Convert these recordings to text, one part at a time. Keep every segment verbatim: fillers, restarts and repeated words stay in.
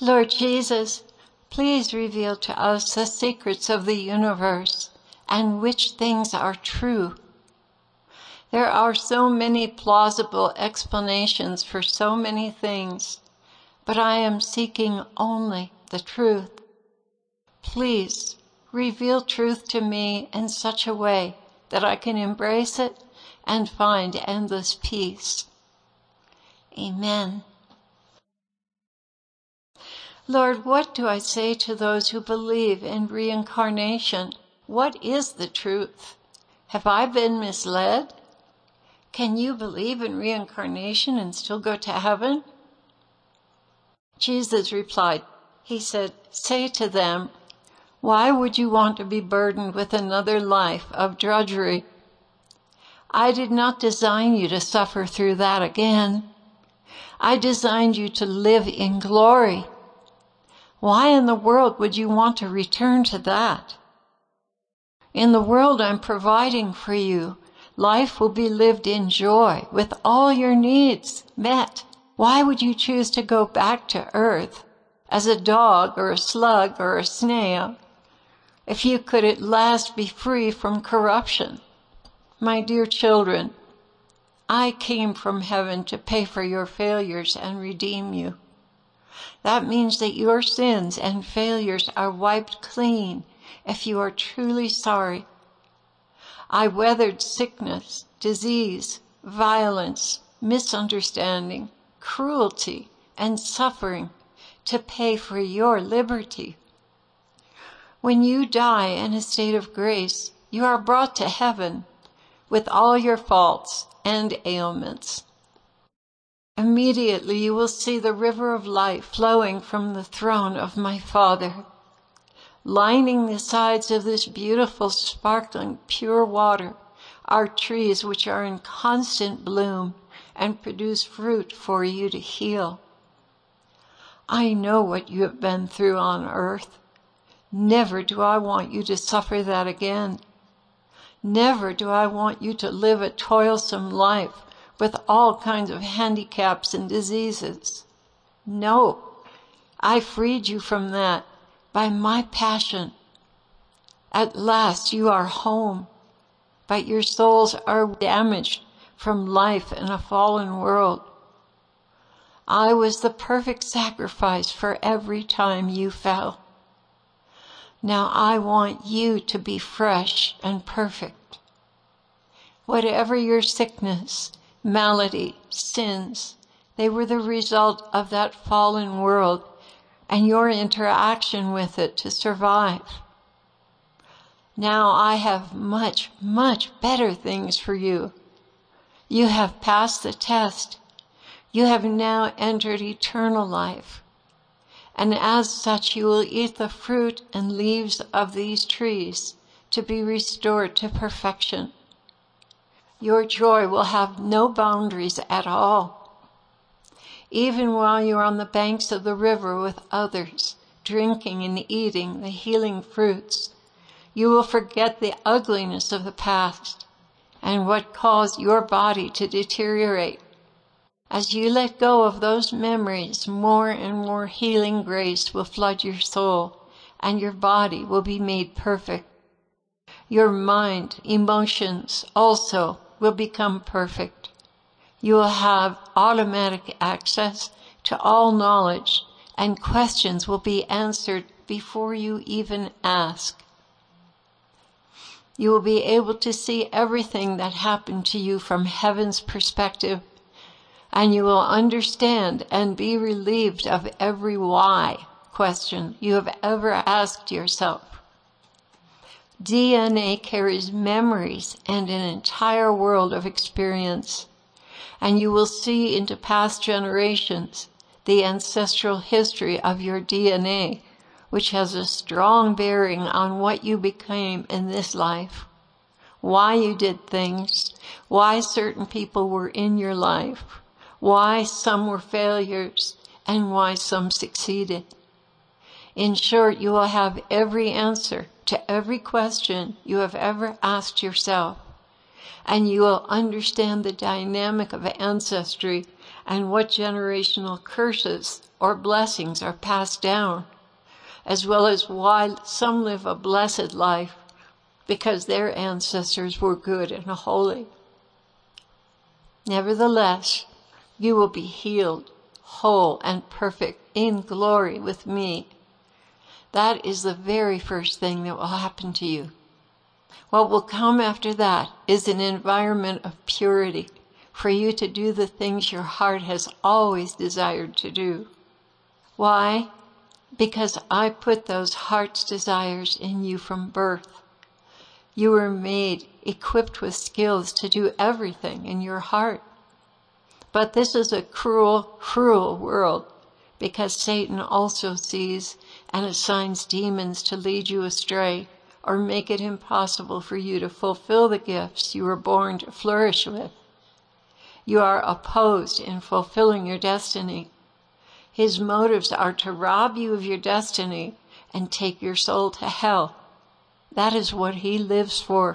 Lord Jesus, please reveal to us the secrets of the universe and which things are true. There are so many plausible explanations for so many things, but I am seeking only the truth. Please reveal truth to me in such a way that I can embrace it and find endless peace. Amen. Lord, what do I say to those who believe in reincarnation? What is the truth? Have I been misled? Can you believe in reincarnation and still go to heaven? Jesus replied, he said, say to them, why would you want to be burdened with another life of drudgery? I did not design you to suffer through that again. I designed you to live in glory. Why in the world would you want to return to that? In the world I'm providing for you, life will be lived in joy with all your needs met. Why would you choose to go back to earth as a dog or a slug or a snail if you could at last be free from corruption? My dear children, I came from heaven to pay for your failures and redeem you. That means that your sins and failures are wiped clean if you are truly sorry. I weathered sickness, disease, violence, misunderstanding, cruelty, and suffering to pay for your liberty. When you die in a state of grace, you are brought to heaven with all your faults and ailments. Immediately you will see the river of life flowing from the throne of my Father. Lining the sides of this beautiful, sparkling, pure water are trees which are in constant bloom and produce fruit for you to heal. I know what you have been through on earth. Never do I want you to suffer that again. Never do I want you to live a toilsome life with all kinds of handicaps and diseases. No, I freed you from that by my passion. At last you are home, but your souls are damaged from life in a fallen world. I was the perfect sacrifice for every time you fell. Now I want you to be fresh and perfect. Whatever your sickness, malady, sins, they were the result of that fallen world and your interaction with it to survive. Now I have much, much better things for you. You have passed the test. You have now entered eternal life. And as such you will eat the fruit and leaves of these trees to be restored to perfection. Your joy will have no boundaries at all. Even while you are on the banks of the river with others, drinking and eating the healing fruits, you will forget the ugliness of the past and what caused your body to deteriorate. As you let go of those memories, more and more healing grace will flood your soul, and your body will be made perfect. Your mind, emotions also will become perfect. You will have automatic access to all knowledge, and questions will be answered before you even ask. You will be able to see everything that happened to you from heaven's perspective, and you will understand and be relieved of every why question you have ever asked yourself. D N A carries memories and an entire world of experience, and you will see into past generations the ancestral history of your D N A, which has a strong bearing on what you became in this life, why you did things, why certain people were in your life, why some were failures, and why some succeeded. In short, you will have every answer to every question you have ever asked yourself, and you will understand the dynamic of ancestry and what generational curses or blessings are passed down, as well as why some live a blessed life because their ancestors were good and holy. Nevertheless, you will be healed, whole, and perfect in glory with me. That is the very first thing that will happen to you. What will come after that is an environment of purity for you to do the things your heart has always desired to do. Why? Because I put those heart's desires in you from birth. You were made, equipped with skills to do everything in your heart. But this is a cruel, cruel world, because Satan also sees and assigns demons to lead you astray or make it impossible for you to fulfill the gifts you were born to flourish with. You are opposed in fulfilling your destiny. His motives are to rob you of your destiny and take your soul to hell. That is what he lives for.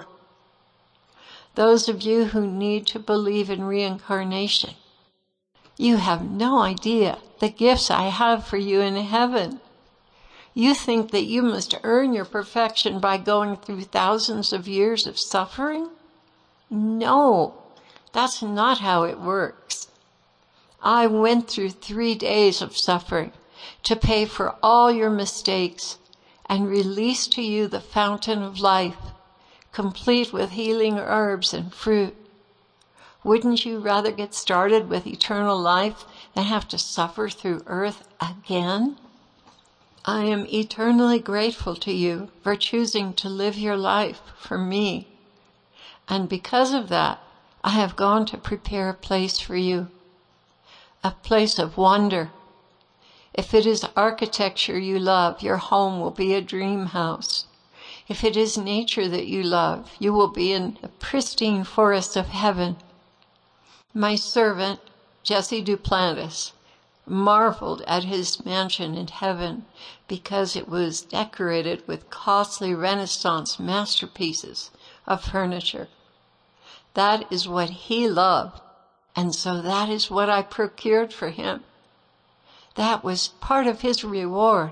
Those of you who need to believe in reincarnation, you have no idea the gifts I have for you in heaven. You think that you must earn your perfection by going through thousands of years of suffering? No, that's not how it works. I went through three days of suffering to pay for all your mistakes and release to you the fountain of life, complete with healing herbs and fruit. Wouldn't you rather get started with eternal life than have to suffer through earth again? I am eternally grateful to you for choosing to live your life for me. And because of that, I have gone to prepare a place for you, a place of wonder. If it is architecture you love, your home will be a dream house. If it is nature that you love, you will be in the pristine forests of heaven. My servant, Jesse Duplantis, marveled at his mansion in heaven because it was decorated with costly Renaissance masterpieces of furniture. That is what he loved, and so that is what I procured for him. That was part of his reward.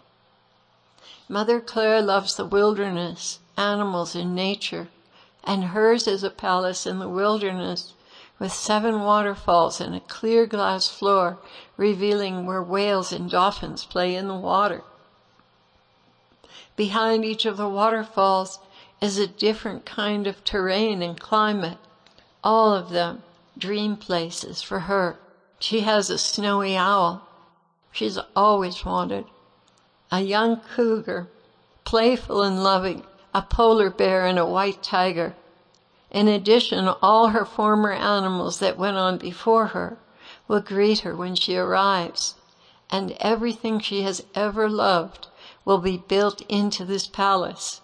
Mother Claire loves the wilderness, animals, and nature, and hers is a palace in the wilderness with seven waterfalls and a clear glass floor revealing where whales and dolphins play in the water. Behind each of the waterfalls is a different kind of terrain and climate, all of them dream places for her. She has a snowy owl she's always wanted, a young cougar, playful and loving, a polar bear, and a white tiger. In addition, all her former animals that went on before her will greet her when she arrives, and everything she has ever loved will be built into this palace.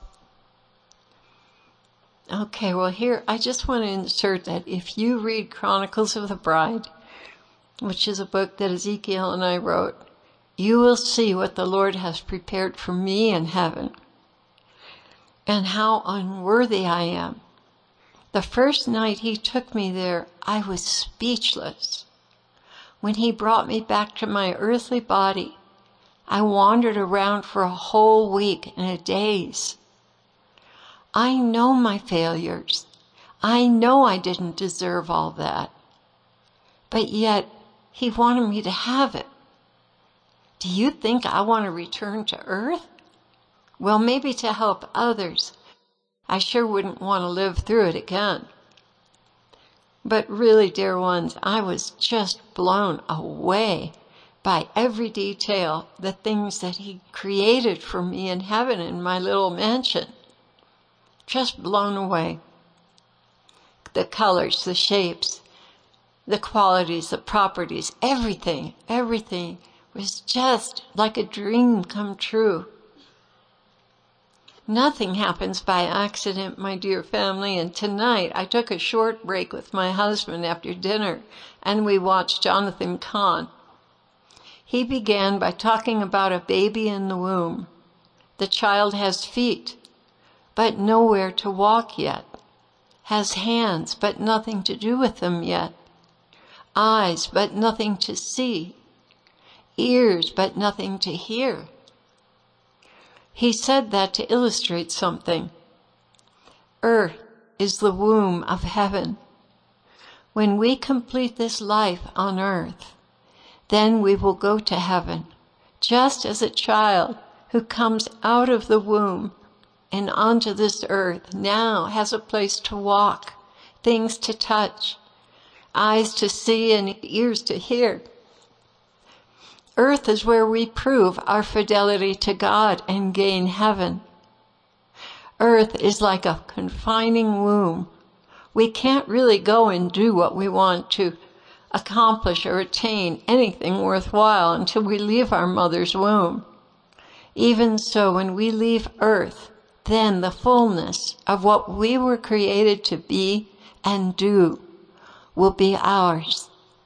Okay, well here, I just want to insert that if you read Chronicles of the Bride, which is a book that Ezekiel and I wrote, you will see what the Lord has prepared for me in heaven and how unworthy I am. The first night he took me there, I was speechless. When he brought me back to my earthly body, I wandered around for a whole week in a daze. I know my failures. I know I didn't deserve all that. But yet, he wanted me to have it. Do you think I want to return to earth? Well, maybe to help others. I sure wouldn't want to live through it again. But really, dear ones, I was just blown away by every detail, the things that he created for me in heaven in my little mansion. Just blown away. The colors, the shapes, the qualities, the properties, everything, everything was just like a dream come true. Nothing happens by accident, my dear family, and tonight I took a short break with my husband after dinner, and we watched Jonathan Cahn. He began by talking about a baby in the womb. The child has feet, but nowhere to walk yet, has hands, but nothing to do with them yet, eyes but nothing to see, ears but nothing to hear. He said that to illustrate something. Earth is the womb of heaven. When we complete this life on earth, then we will go to heaven, just as a child who comes out of the womb and onto this earth now has a place to walk, things to touch, eyes to see and ears to hear. Earth is where we prove our fidelity to God and gain heaven. Earth is like a confining womb. We can't really go and do what we want to accomplish or attain anything worthwhile until we leave our mother's womb. Even so, when we leave earth, then the fullness of what we were created to be and do will be ours.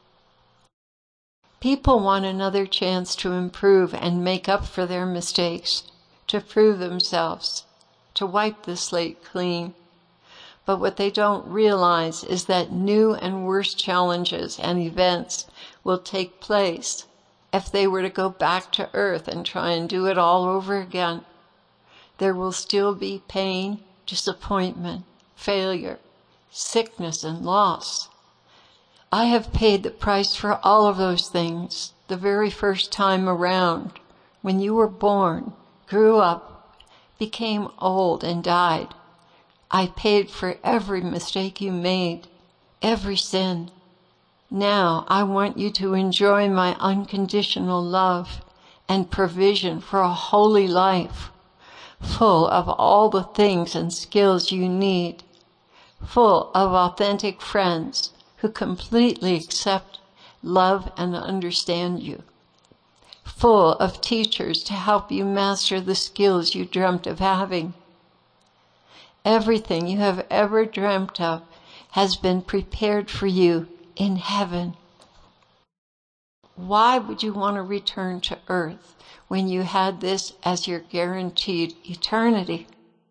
People want another chance to improve and make up for their mistakes, to prove themselves, to wipe the slate clean. But what they don't realize is that new and worse challenges and events will take place if they were to go back to earth and try and do it all over again. There will still be pain, disappointment, failure, sickness, and loss. I have paid the price for all of those things the very first time around, when you were born, grew up, became old, and died. I paid for every mistake you made, every sin. Now I want you to enjoy my unconditional love and provision for a holy life, full of all the things and skills you need, full of authentic friends who completely accept, love, and understand you, full of teachers to help you master the skills you dreamt of having. Everything you have ever dreamt of has been prepared for you in heaven. Why would you want to return to earth when you had this as your guaranteed eternity?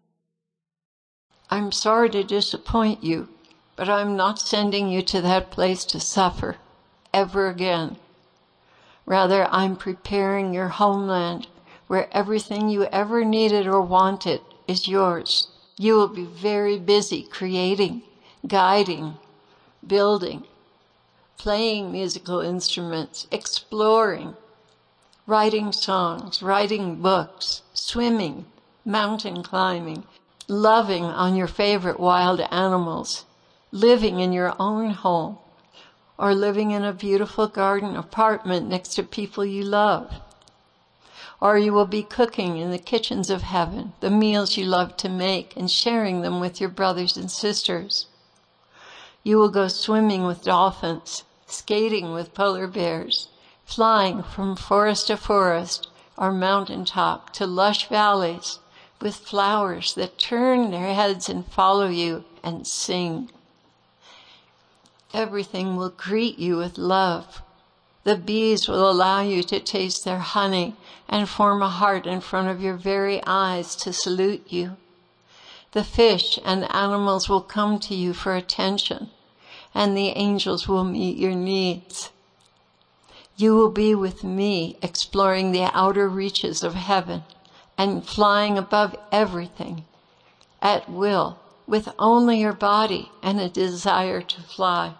I'm sorry to disappoint you, but I'm not sending you to that place to suffer ever again. Rather, I'm preparing your homeland where everything you ever needed or wanted is yours. You will be very busy creating, guiding, building, playing musical instruments, exploring, writing songs, writing books, swimming, mountain climbing, loving on your favorite wild animals, living in your own home, or living in a beautiful garden apartment next to people you love. Or you will be cooking in the kitchens of heaven, the meals you love to make, and sharing them with your brothers and sisters. You will go swimming with dolphins, skating with polar bears, flying from forest to forest or mountaintop to lush valleys with flowers that turn their heads and follow you and sing. Everything will greet you with love. The bees will allow you to taste their honey and form a heart in front of your very eyes to salute you. The fish and animals will come to you for attention, and the angels will meet your needs. You will be with me exploring the outer reaches of heaven and flying above everything at will with only your body and a desire to fly.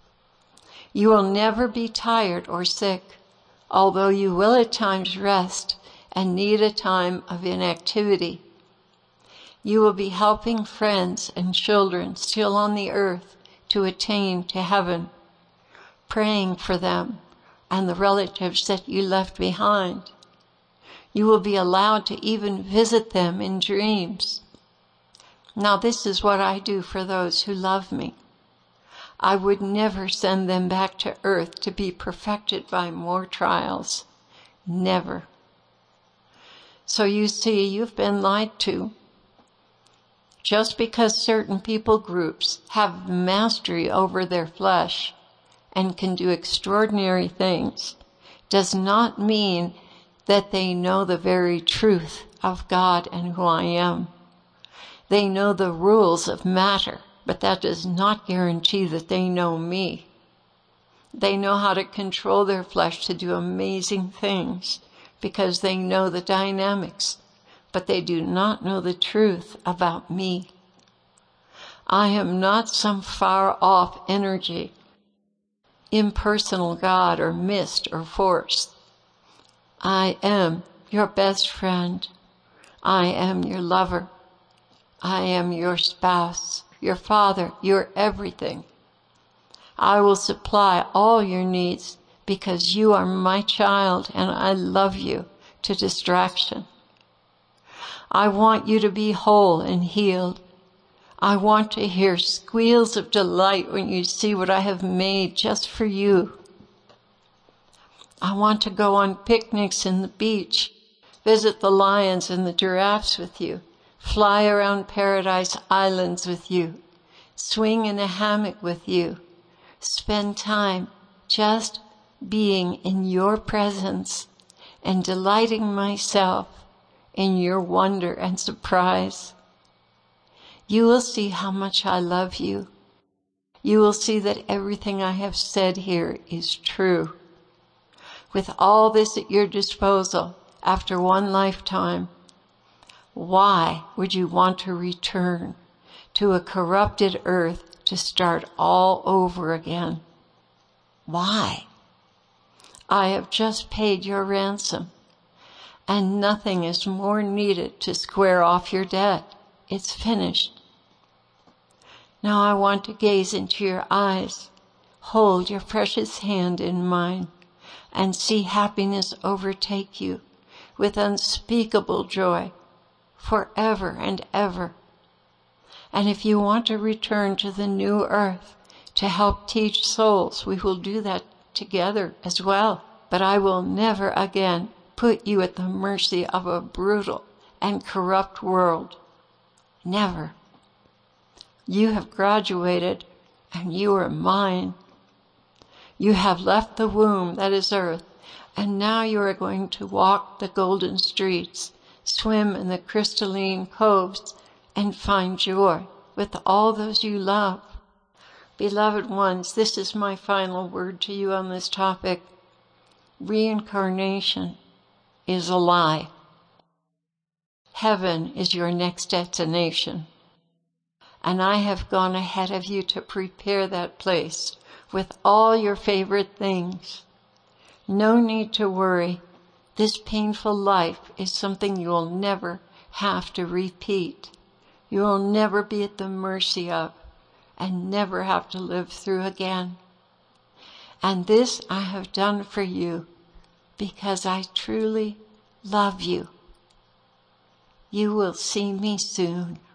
You will never be tired or sick, although you will at times rest and need a time of inactivity. You will be helping friends and children still on the earth to attain to heaven, praying for them and the relatives that you left behind. You will be allowed to even visit them in dreams. Now this is what I do for those who love me. I would never send them back to earth to be perfected by more trials. Never. So you see, you've been lied to. Just because certain people groups have mastery over their flesh and can do extraordinary things does not mean that they know the very truth of God and who I am. They know the rules of matter, but that does not guarantee that they know me. They know how to control their flesh to do amazing things because they know the dynamics, but they do not know the truth about me. I am not some far-off energy, impersonal God or mist or force. I am your best friend. I am your lover. I am your spouse, your father, your everything. I will supply all your needs because you are my child and I love you to distraction. I want you to be whole and healed. I want to hear squeals of delight when you see what I have made just for you. I want to go on picnics in the beach, visit the lions and the giraffes with you, fly around paradise islands with you, swing in a hammock with you, spend time just being in your presence and delighting myself in your wonder and surprise. You will see how much I love you. You will see that everything I have said here is true. With all this at your disposal after one lifetime, why would you want to return to a corrupted earth to start all over again? Why? I have just paid your ransom, and nothing is more needed to square off your debt. It's finished. Now I want to gaze into your eyes, hold your precious hand in mine, and see happiness overtake you with unspeakable joy forever and ever. And if you want to return to the new earth to help teach souls, we will do that together as well. But I will never again put you at the mercy of a brutal and corrupt world. Never. You have graduated, and you are mine. You have left the womb that is earth, and now you are going to walk the golden streets, swim in the crystalline coves, and find joy with all those you love. Beloved ones, this is my final word to you on this topic. Reincarnation is a lie. Heaven is your next destination. And I have gone ahead of you to prepare that place with all your favorite things. No need to worry. This painful life is something you will never have to repeat. You will never be at the mercy of and never have to live through again. And this I have done for you because I truly love you. You will see me soon.